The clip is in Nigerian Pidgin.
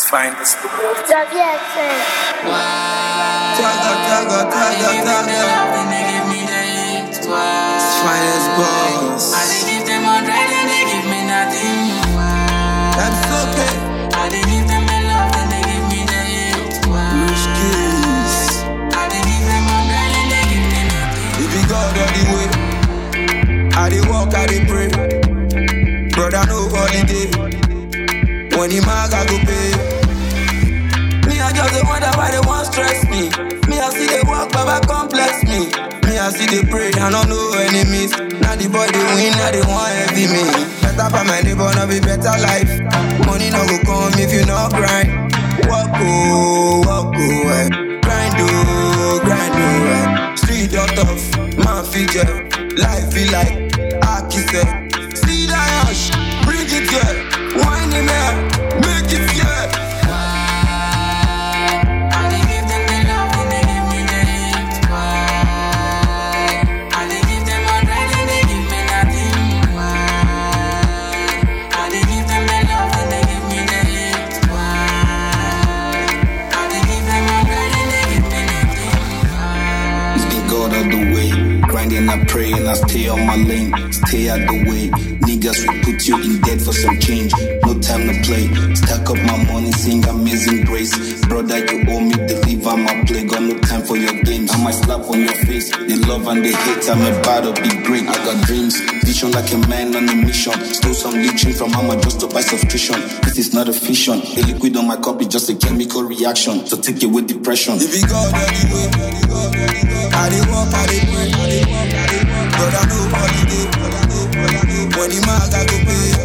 finest. Finest boss. I dey give them 100 and they give me nothing. That's okay. I dey give them my love and they give me the hate. Rich kids. I dey give them 100 and they give me nothing. If you God all the way, I dey walk, I dey pray. Brother, no holiday. When the mag I go pay. Me, I just dey wonder why they want stress me. Me, I see they walk, Baba complex me. Me, I see they pray, I don't know enemies. Now the boy they win, now they want heavy me. Better for my neighbor, now be better life. Money no go come if you not grind. Walk oh, grind oh. Street don't tough, man figure. Life be like architect. See that ash, bring it here. Wine in there, make it here. I pray and I stay on my lane, stay out the way. Niggas will put you in debt for some change. No time to play. Stack up my money, sing Amazing Grace. Brother, you owe me, deliver my play. Got no time for your games. I might slap on your face. They love and they hate. I'm about to be great. I got dreams, vision like a man on a mission. Stole some leeching from Mama just to buy subscription. This is not a fiction. The liquid on my cup is just a chemical reaction. So take it with depression. If you go anyway, I dey walk, I dey pray. Brother, no holiday. When the mag I go pay.